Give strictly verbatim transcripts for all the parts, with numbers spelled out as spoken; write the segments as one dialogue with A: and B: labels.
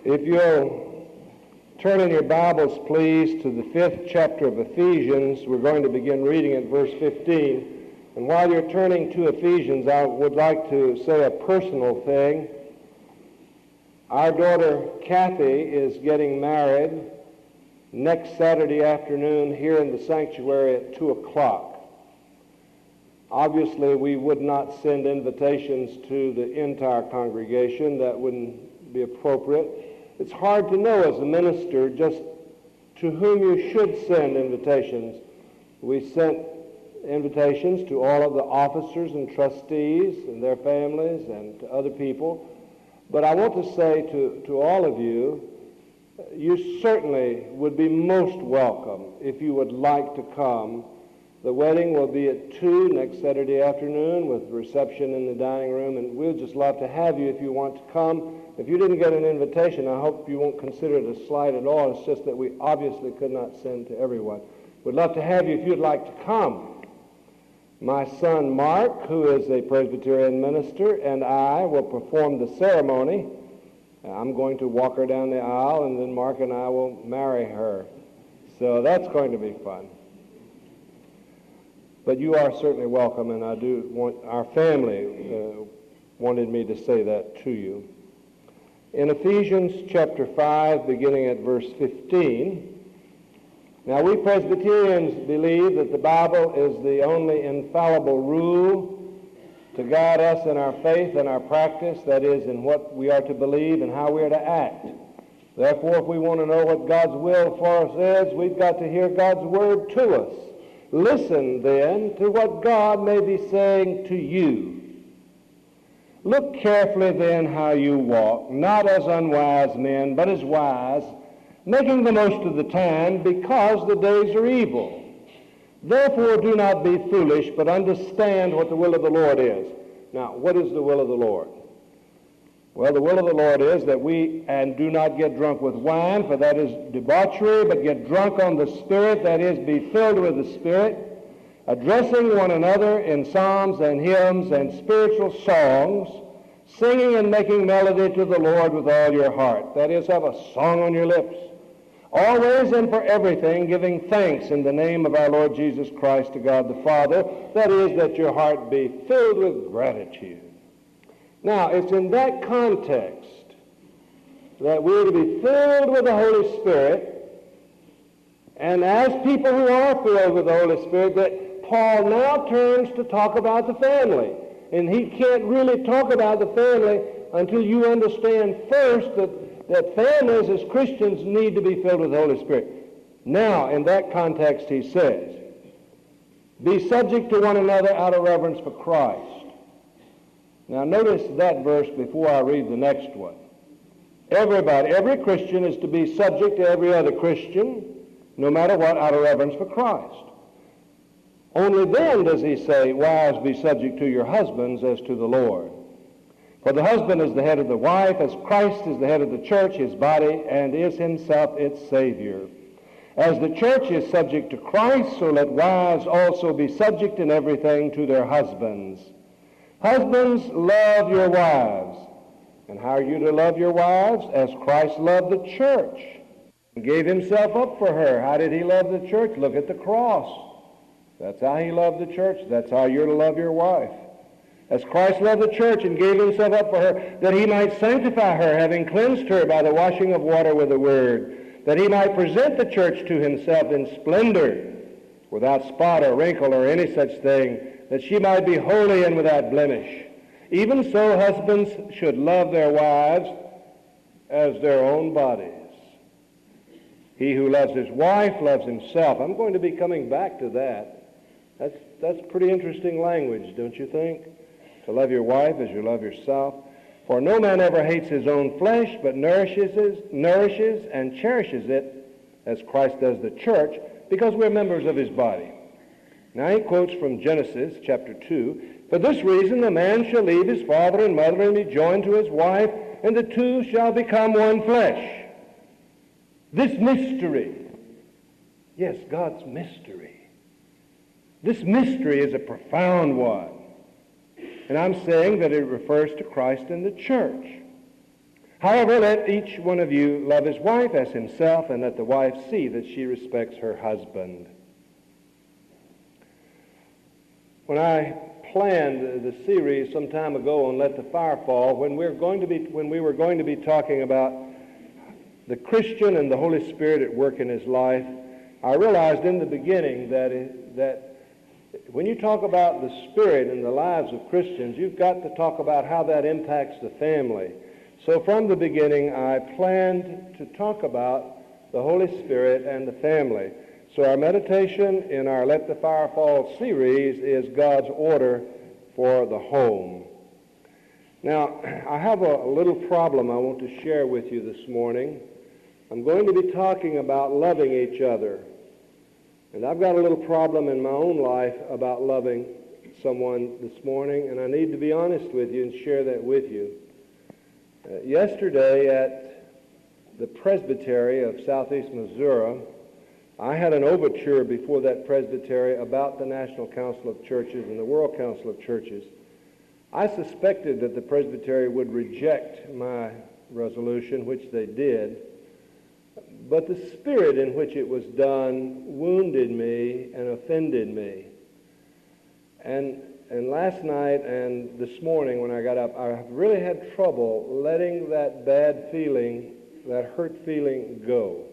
A: If you'll turn in your Bibles, please, to the fifth chapter of Ephesians, we're going to begin reading at verse fifteen. And while you're turning to Ephesians, I would like to say a personal thing. Our daughter, Kathy, is getting married next Saturday afternoon here in the sanctuary at two o'clock. Obviously, we would not send invitations to the entire congregation. That wouldn't be appropriate. It's hard to know as a minister just to whom you should send invitations. We sent invitations to all of the officers and trustees and their families and to other people. But I want to say to, to all of you, you certainly would be most welcome if you would like to come. The wedding will be at two next Saturday afternoon with reception in the dining room, and we'd just love to have you if you want to come. If you didn't get an invitation, I hope you won't consider it a slight at all. It's just that we obviously could not send to everyone. We'd love to have you if you'd like to come. My son Mark, who is a Presbyterian minister, and I will perform the ceremony. I'm going to walk her down the aisle, and then Mark and I will marry her. So that's going to be fun. But you are certainly welcome, and I do want, our family uh, wanted me to say that to you. In Ephesians chapter five, beginning at verse fifteen, now we Presbyterians believe that the Bible is the only infallible rule to guide us in our faith and our practice, that is, in what we are to believe and how we are to act. Therefore, if we want to know what God's will for us is, we've got to hear God's word to us. Listen, then, to what God may be saying to you. Look carefully, then, how you walk, not as unwise men, but as wise, making the most of the time, because the days are evil. Therefore, do not be foolish, but understand what the will of the Lord is. Now, what is the will of the Lord? Well, the will of the Lord is that we, and do not get drunk with wine, for that is debauchery, but get drunk on the Spirit, that is, be filled with the Spirit, addressing one another in psalms and hymns and spiritual songs, singing and making melody to the Lord with all your heart. That is, have a song on your lips. Always and for everything giving thanks in the name of our Lord Jesus Christ to God the Father. That is, that your heart be filled with gratitude. Now, it's in that context that we're to be filled with the Holy Spirit, and as people who are filled with the Holy Spirit, that Paul now turns to talk about the family. And he can't really talk about the family until you understand first that, that families as Christians need to be filled with the Holy Spirit. Now, in that context, he says, be subject to one another out of reverence for Christ. Now, notice that verse before I read the next one. Everybody, every Christian is to be subject to every other Christian, no matter what, out of reverence for Christ. Only then does he say, wives, be subject to your husbands as to the Lord. For the husband is the head of the wife, as Christ is the head of the church, his body, and is himself its Savior. As the church is subject to Christ, so let wives also be subject in everything to their husbands. Husbands, love your wives. And how are you to love your wives? As Christ loved the church and gave himself up for her. How did he love the church? Look at the cross. That's how he loved the church. That's how you're to love your wife. As Christ loved the church and gave himself up for her, that he might sanctify her, having cleansed her by the washing of water with the word, that he might present the church to himself in splendor, without spot or wrinkle or any such thing, that she might be holy and without blemish. Even so, husbands should love their wives as their own bodies. He who loves his wife loves himself. I'm going to be coming back to that. That's, that's pretty interesting language, don't you think? To love your wife as you love yourself. For no man ever hates his own flesh, but nourishes, nourishes and cherishes it, as Christ does the church, because we're members of his body. Now he quotes from Genesis chapter two. For this reason a man shall leave his father and mother and be joined to his wife, and the two shall become one flesh. This mystery, yes, God's mystery. This mystery is a profound one. And I'm saying that it refers to Christ and the church. However, let each one of you love his wife as himself, and let the wife see that she respects her husband. When I planned the series some time ago on Let the Fire Fall, when we were going to be when we were going to be talking about the Christian and the Holy Spirit at work in his life, I realized in the beginning that it, that when you talk about the Spirit in the lives of Christians, you've got to talk about how that impacts the family. So from the beginning, I planned to talk about the Holy Spirit and the family. So our meditation in our Let the Fire Fall series is God's order for the home. Now, I have a, a little problem I want to share with you this morning. I'm going to be talking about loving each other. And I've got a little problem in my own life about loving someone this morning, and I need to be honest with you and share that with you. Uh, yesterday at the Presbytery of Southeast Missouri, I had an overture before that presbytery about the National Council of Churches and the World Council of Churches. I suspected that the presbytery would reject my resolution, which they did, but the spirit in which it was done wounded me and offended me. And And last night and this morning when I got up, I really had trouble letting that bad feeling, that hurt feeling go.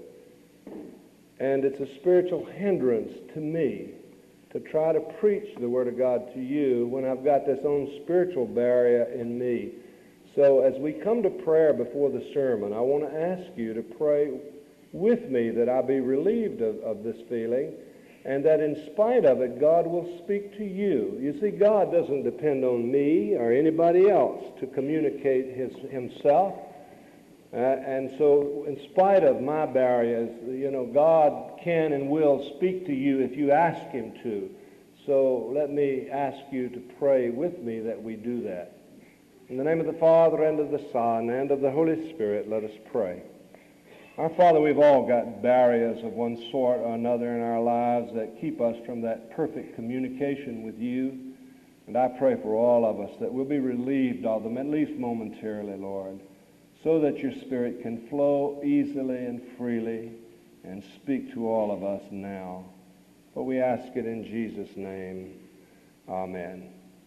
A: And it's a spiritual hindrance to me to try to preach the Word of God to you when I've got this own spiritual barrier in me. So as we come to prayer before the sermon, I want to ask you to pray with me that I be relieved of, of this feeling, and that in spite of it, God will speak to you. You see, God doesn't depend on me or anybody else to communicate his, himself. Uh, and so in spite of my barriers, you know, God can and will speak to you if you ask him to. So let me ask you to pray with me that we do that. In the name of the Father, and of the Son, and of the Holy Spirit, let us pray. Our Father, we've all got barriers of one sort or another in our lives that keep us from that perfect communication with you. And I pray for all of us that we'll be relieved of them, at least momentarily, Lord, so that your Spirit can flow easily and freely and speak to all of us now. For we ask it in Jesus' name. Amen.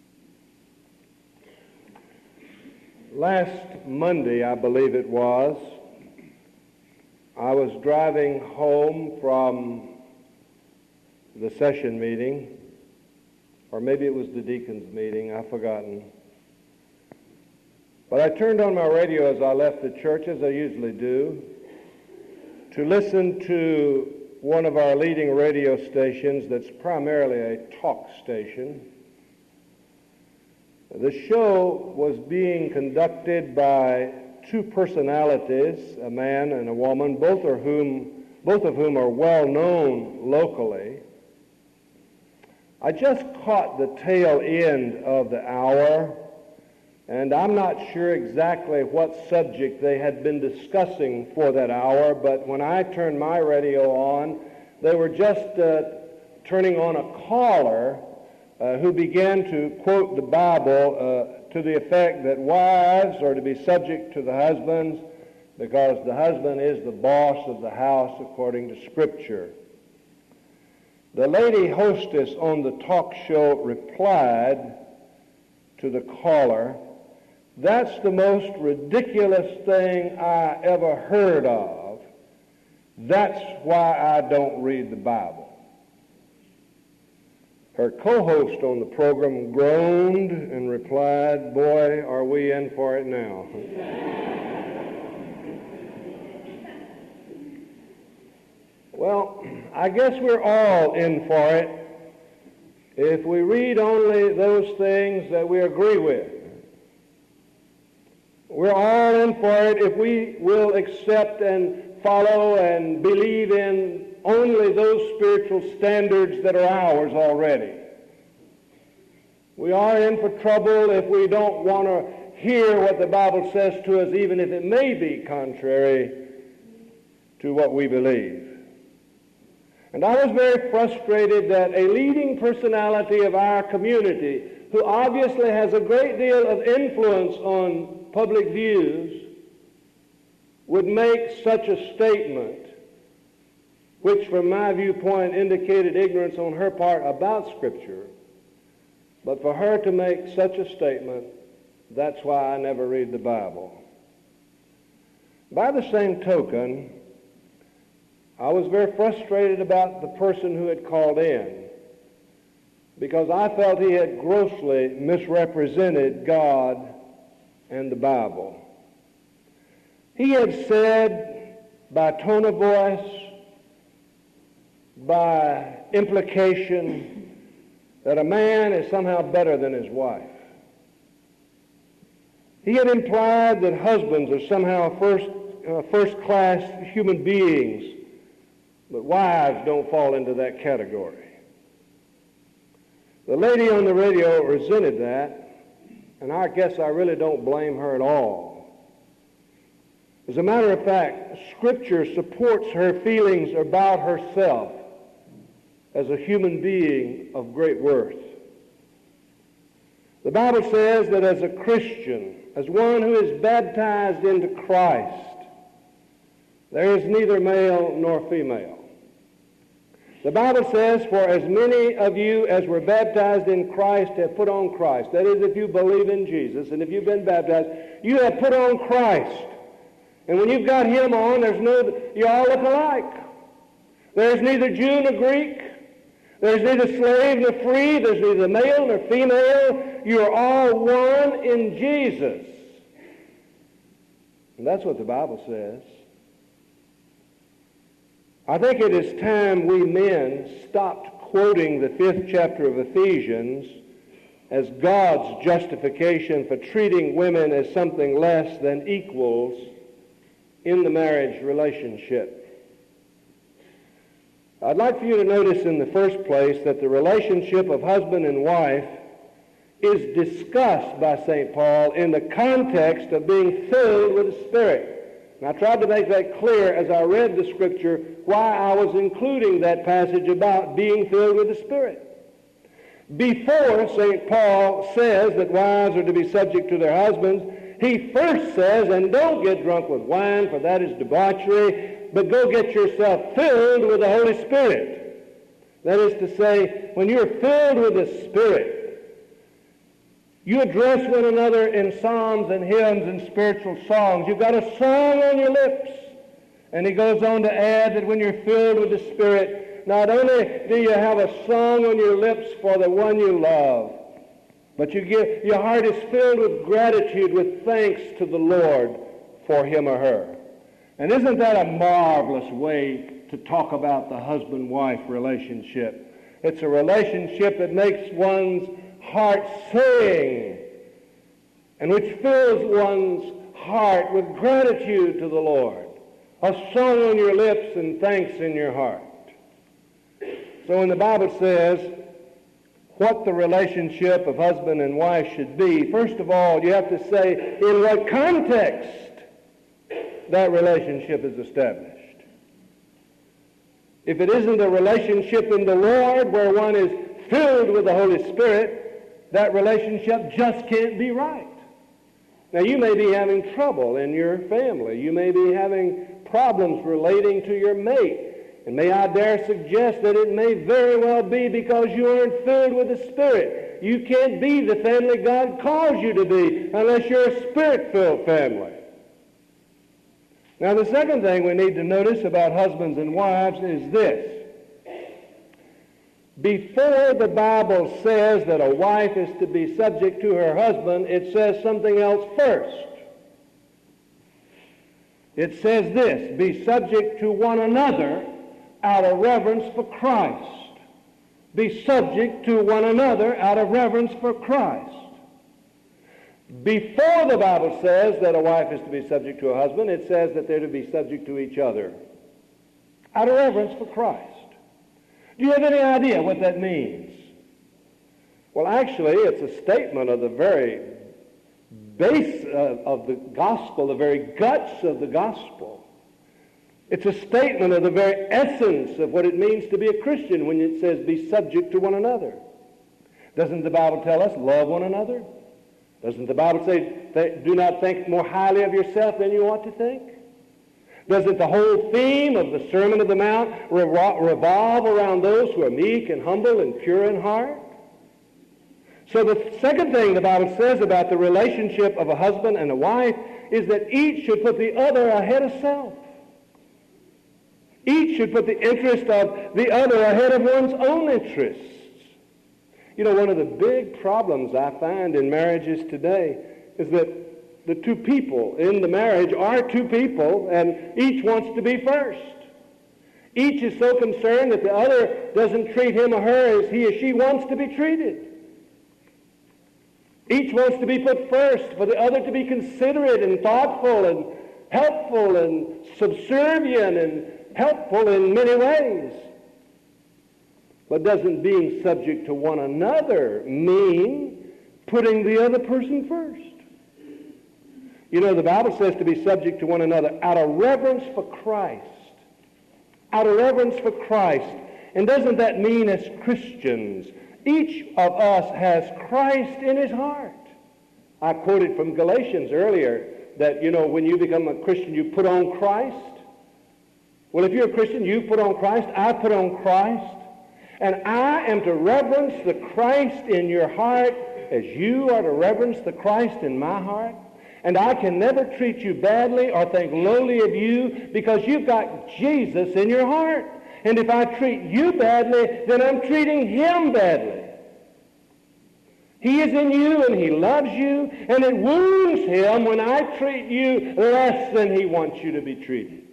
A: Last Monday, I believe it was, I was driving home from the session meeting, or maybe it was the deacons' meeting, I've forgotten. But I turned on my radio as I left the church, as I usually do, to listen to one of our leading radio stations that's primarily a talk station. The show was being conducted by two personalities, a man and a woman, both of whom, both of whom are well known locally. I just caught the tail end of the hour, and I'm not sure exactly what subject they had been discussing for that hour, but when I turned my radio on, they were just uh, turning on a caller uh, who began to quote the Bible uh, to the effect that wives are to be subject to the husbands because the husband is the boss of the house according to Scripture. The lady hostess on the talk show replied to the caller, "That's the most ridiculous thing I ever heard of. That's why I don't read the Bible." Her co-host on the program groaned and replied, "Boy, are we in for it now." Well, I guess we're all in for it if we read only those things that we agree with. We're all in for it if we will accept and follow and believe in only those spiritual standards that are ours already. We are in for trouble if we don't want to hear what the Bible says to us, even if it may be contrary to what we believe. And I was very frustrated that a leading personality of our community, who obviously has a great deal of influence on public views, would make such a statement, which from my viewpoint indicated ignorance on her part about Scripture, but for her to make such a statement, that's why I never read the Bible. By the same token, I was very frustrated about the person who had called in, because I felt he had grossly misrepresented God and the Bible. He had said by tone of voice, by implication, that a man is somehow better than his wife. He had implied that husbands are somehow first, uh, first-class human beings, but wives don't fall into that category. The lady on the radio resented that, and I guess I really don't blame her at all. As a matter of fact, Scripture supports her feelings about herself as a human being of great worth. The Bible says that as a Christian, as one who is baptized into Christ, there is neither male nor female. The Bible says, for as many of you as were baptized in Christ have put on Christ. That is, if you believe in Jesus and if you've been baptized, you have put on Christ. And when you've got him on, there's no, you all look alike. There's neither Jew nor Greek. There's neither slave nor free. There's neither male nor female. You're all one in Jesus. And that's what the Bible says. I think it is time we men stopped quoting the fifth chapter of Ephesians as God's justification for treating women as something less than equals in the marriage relationship. I'd like for you to notice in the first place that the relationship of husband and wife is discussed by Saint Paul in the context of being filled with the Spirit. And I tried to make that clear as I read the Scripture why I was including that passage about being filled with the Spirit. Before Saint Paul says that wives are to be subject to their husbands, he first says, and don't get drunk with wine, for that is debauchery, but go get yourself filled with the Holy Spirit. That is to say, when you're filled with the Spirit, you address one another in psalms and hymns and spiritual songs. You've got a song on your lips. And he goes on to add that when you're filled with the Spirit, not only do you have a song on your lips for the one you love, but you give, your heart is filled with gratitude, with thanks to the Lord for him or her. And isn't that a marvelous way to talk about the husband-wife relationship? It's a relationship that makes one's heart sing, and which fills one's heart with gratitude to the Lord. A song on your lips and thanks in your heart. So when the Bible says what the relationship of husband and wife should be, first of all, you have to say in what context that relationship is established. If it isn't a relationship in the Lord where one is filled with the Holy Spirit, that relationship just can't be right. Now, you may be having trouble in your family. You may be having problems relating to your mate. And may I dare suggest that it may very well be because you aren't filled with the Spirit. You can't be the family God calls you to be unless you're a Spirit-filled family. Now, the second thing we need to notice about husbands and wives is this. Before the Bible says that a wife is to be subject to her husband, it says something else first. It says this, be subject to one another out of reverence for Christ. Be subject to one another out of reverence for Christ. Before the Bible says that a wife is to be subject to a husband, it says that they're to be subject to each other out of reverence for Christ. Do you have any idea what that means? Well, actually, it's a statement of the very base of, of the gospel, the very guts of the gospel. It's a statement of the very essence of what it means to be a Christian when it says be subject to one another. Doesn't the Bible tell us love one another? Doesn't the Bible say do not think more highly of yourself than you ought to think? Doesn't the whole theme of the Sermon on the Mount revolve around those who are meek and humble and pure in heart? So the second thing the Bible says about the relationship of a husband and a wife is that each should put the other ahead of self. Each should put the interest of the other ahead of one's own interests. You know, one of the big problems I find in marriages today is that the two people in the marriage are two people, and each wants to be first. Each is so concerned that the other doesn't treat him or her as he or she wants to be treated. Each wants to be put first, for the other to be considerate and thoughtful and helpful and subservient and helpful in many ways. But doesn't being subject to one another mean putting the other person first? You know, the Bible says to be subject to one another out of reverence for Christ. Out of reverence for Christ. And doesn't that mean as Christians, each of us has Christ in his heart? I quoted from Galatians earlier that, you know, when you become a Christian, you put on Christ. Well, if you're a Christian, you put on Christ. I put on Christ. And I am to reverence the Christ in your heart as you are to reverence the Christ in my heart. And I can never treat you badly or think lowly of you because you've got Jesus in your heart. And if I treat you badly, then I'm treating him badly. He is in you and he loves you, and it wounds him when I treat you less than he wants you to be treated.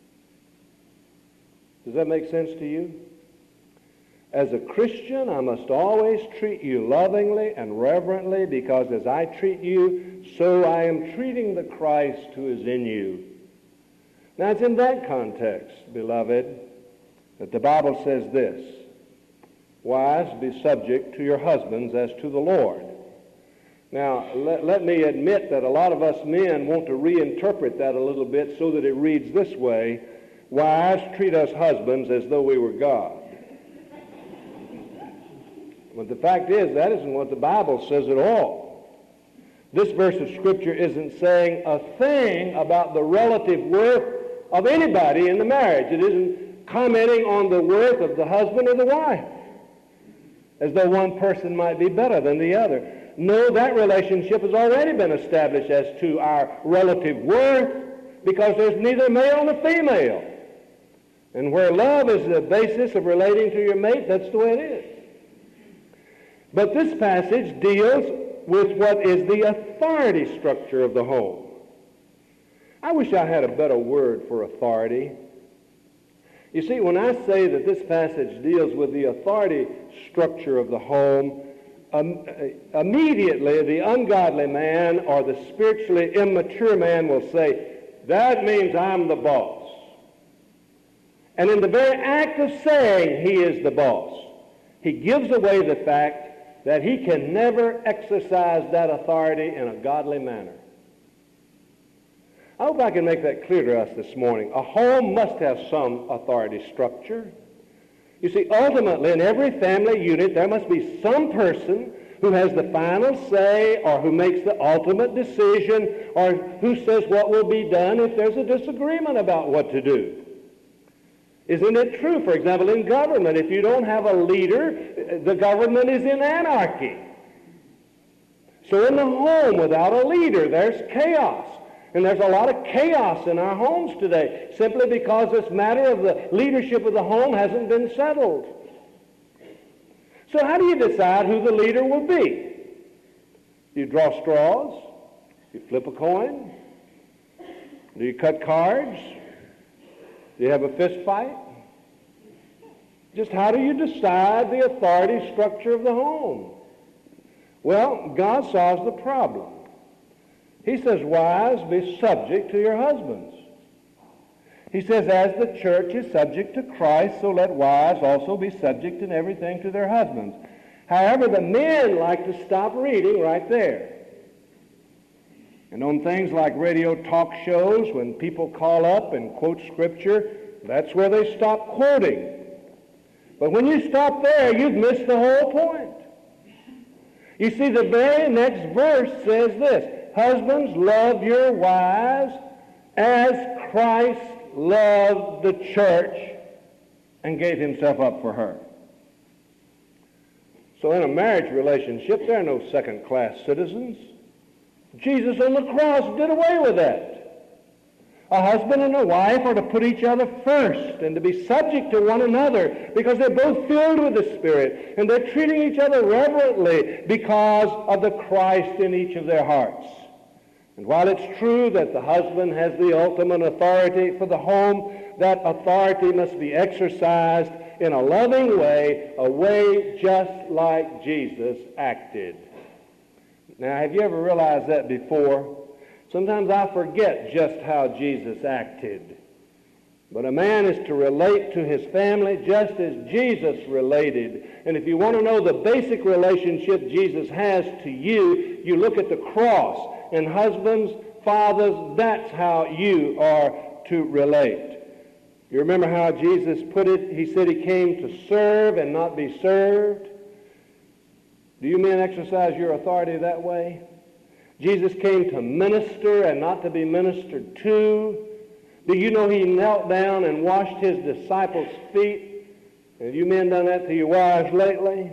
A: Does that make sense to you? As a Christian, I must always treat you lovingly and reverently, because as I treat you, so I am treating the Christ who is in you. Now, it's in that context, beloved, that the Bible says this: wives, be subject to your husbands as to the Lord. Now, let, let me admit that a lot of us men want to reinterpret that a little bit so that it reads this way: wives, treat us husbands as though we were God. But the fact is, that isn't what the Bible says at all. This verse of Scripture isn't saying a thing about the relative worth of anybody in the marriage. It isn't commenting on the worth of the husband or the wife, as though one person might be better than the other. No, that relationship has already been established as to our relative worth, because there's neither male nor female. And where love is the basis of relating to your mate, that's the way it is. But this passage deals with what is the authority structure of the home. I wish I had a better word for authority. You see, when I say that this passage deals with the authority structure of the home, um, immediately the ungodly man or the spiritually immature man will say, that means I'm the boss. And in the very act of saying he is the boss, he gives away the fact that he can never exercise that authority in a godly manner. I hope I can make that clear to us this morning. A home must have some authority structure. You see, ultimately, in every family unit, there must be some person who has the final say, or who makes the ultimate decision, or who says what will be done if there's a disagreement about what to do. Isn't it true, for example, in government, if you don't have a leader, the government is in anarchy. So in the home, without a leader, there's chaos. And there's a lot of chaos in our homes today, simply because this matter of the leadership of the home hasn't been settled. So how do you decide who the leader will be? Do you draw straws? Do you flip a coin? Do you cut cards? Do you have a fist fight? Just how do you decide the authority structure of the home? Well, God solves the problem. He says, wives, be subject to your husbands. He says, as the church is subject to Christ, so let wives also be subject in everything to their husbands. However, the men like to stop reading right there. And on things like radio talk shows, when people call up and quote Scripture, that's where they stop quoting. But when you stop there, you've missed the whole point. You see, the very next verse says this: husbands, love your wives as Christ loved the church and gave himself up for her. So in a marriage relationship, there are no second-class citizens. Jesus on the cross did away with that. A husband and a wife are to put each other first and to be subject to one another because they're both filled with the Spirit and they're treating each other reverently because of the Christ in each of their hearts. And while it's true that the husband has the ultimate authority for the home, that authority must be exercised in a loving way, a way just like Jesus acted. Now, have you ever realized that before? Sometimes I forget just how Jesus acted. But a man is to relate to his family just as Jesus related. And if you want to know the basic relationship Jesus has to you, you look at the cross. And husbands, fathers, that's how you are to relate. You remember how Jesus put it? He said he came to serve and not be served. Do you men exercise your authority that way? Jesus came to minister and not to be ministered to. Do you know he knelt down and washed his disciples' feet? Have you men done that to your wives lately?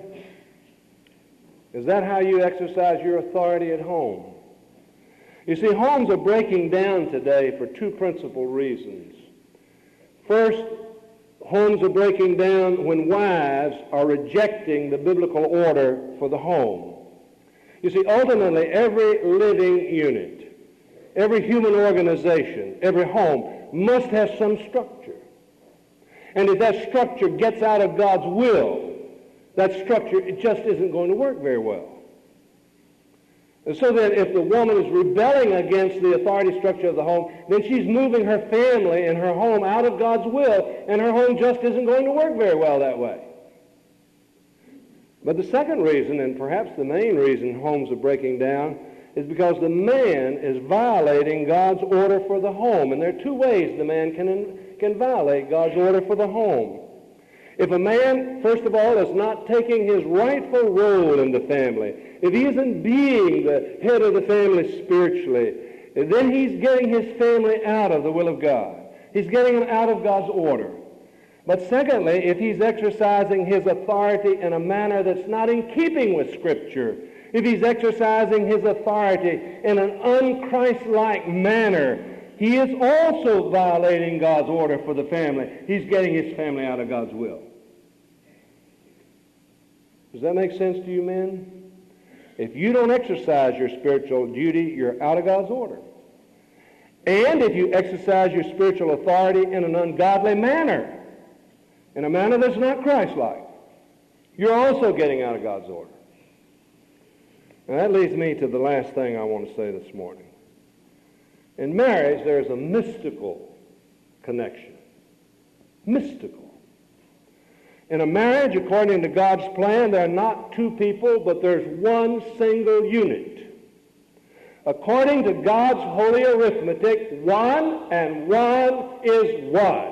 A: Is that how you exercise your authority at home? You see, homes are breaking down today for two principal reasons. First, homes are breaking down when wives are rejecting the biblical order for the home. You see, ultimately, every living unit, every human organization, every home must have some structure. And if that structure gets out of God's will, that structure, it just isn't going to work very well. And so that if the woman is rebelling against the authority structure of the home, then she's moving her family and her home out of God's will, and her home just isn't going to work very well that way. But the second reason, and perhaps the main reason homes are breaking down, is because the man is violating God's order for the home. And there are two ways the man can, can violate God's order for the home. If a man, first of all, is not taking his rightful role in the family, if he isn't being the head of the family spiritually, then he's getting his family out of the will of God. He's getting them out of God's order. But secondly, if he's exercising his authority in a manner that's not in keeping with Scripture, if he's exercising his authority in an un-Christ-like manner, he is also violating God's order for the family. He's getting his family out of God's will. Does that make sense to you, men? If you don't exercise your spiritual duty, you're out of God's order. And if you exercise your spiritual authority in an ungodly manner, in a manner that's not Christ-like, you're also getting out of God's order. And that leads me to the last thing I want to say this morning. In marriage, there's a mystical connection. Mystical. In a marriage, according to God's plan, there are not two people, but there's one single unit. According to God's holy arithmetic, one and one is one.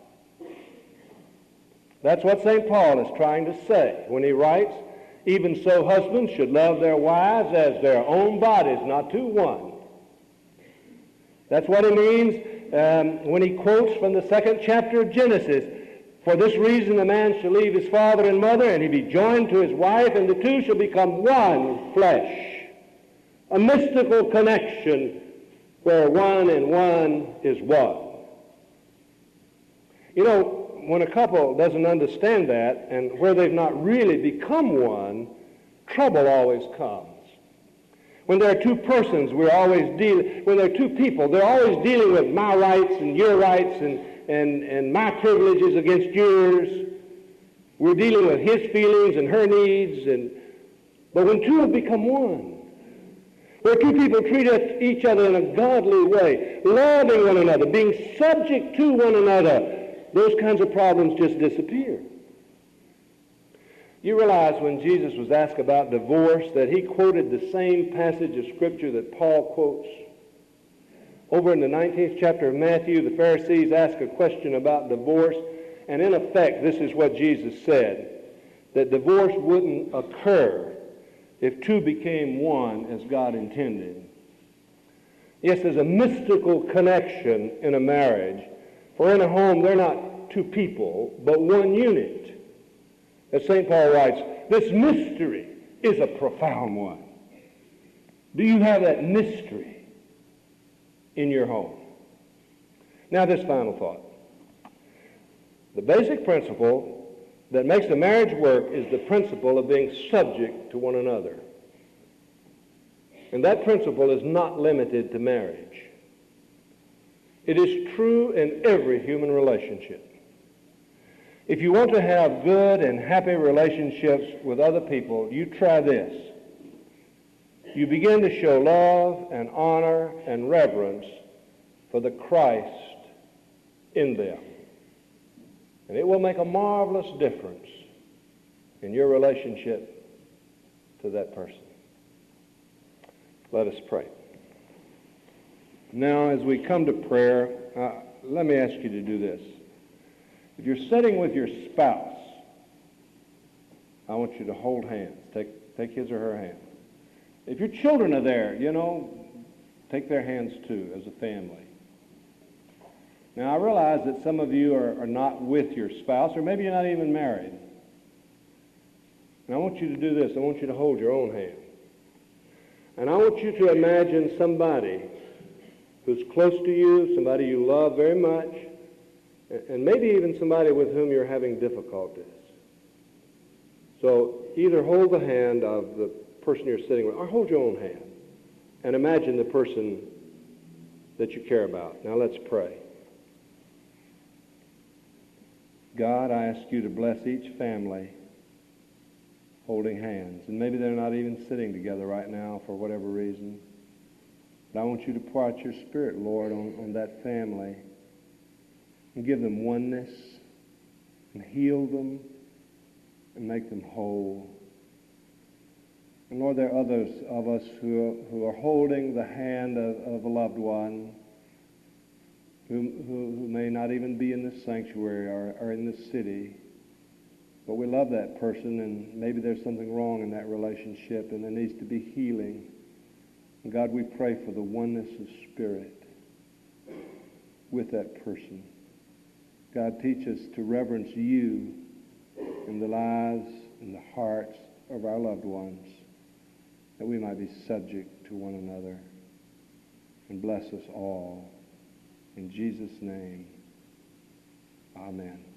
A: That's what Saint Paul is trying to say when he writes, even so husbands should love their wives as their own bodies, not two one. That's what he means um, when he quotes from the second chapter of Genesis. For this reason a man shall leave his father and mother, and he be joined to his wife, and the two shall become one flesh. A mystical connection where one and one is one. You know, when a couple doesn't understand that, and where they've not really become one, trouble always comes. When there are two persons, we're always dealing, when there are two people, they're always dealing with my rights and your rights and, and, and my privileges against yours. We're dealing with his feelings and her needs. And but when two have become one, where two people treat each other in a godly way, loving one another, being subject to one another, those kinds of problems just disappear. You realize when Jesus was asked about divorce that he quoted the same passage of Scripture that Paul quotes. Over in the nineteenth chapter of Matthew, the Pharisees asked a question about divorce, and in effect, this is what Jesus said, that divorce wouldn't occur if two became one as God intended. Yes, there's a mystical connection in a marriage For in a home, they're not two people, but one unit. As Saint Paul writes, this mystery is a profound one. Do you have that mystery in your home? Now, this final thought. The basic principle that makes a marriage work is the principle of being subject to one another. And that principle is not limited to marriage. It is true in every human relationship. If you want to have good and happy relationships with other people, you try this. You begin to show love and honor and reverence for the Christ in them. And it will make a marvelous difference in your relationship to that person. Let us pray. Now, as we come to prayer, uh, let me ask you to do this. If you're sitting with your spouse, I want you to hold hands. Take, take his or her hand. If your children are there, you know, take their hands too as a family. Now, I realize that some of you are, are not with your spouse, or maybe you're not even married. And I want you to do this. I want you to hold your own hand. And I want you to imagine somebody who's close to you, somebody you love very much, and maybe even somebody with whom you're having difficulties. So either hold the hand of the person you're sitting with, or hold your own hand, and imagine the person that you care about. Now let's pray. God, I ask you to bless each family holding hands. And maybe they're not even sitting together right now for whatever reason. But I want you to pour out your Spirit, Lord, on, on that family and give them oneness and heal them and make them whole. And Lord, there are others of us who are, who are holding the hand of, of a loved one who, who, who may not even be in this sanctuary or, or in this city. But we love that person, and maybe there's something wrong in that relationship, and there needs to be healing. And God, we pray for the oneness of spirit with that person. God, teach us to reverence you in the lives and the hearts of our loved ones, that we might be subject to one another. And bless us all. In Jesus' name, amen.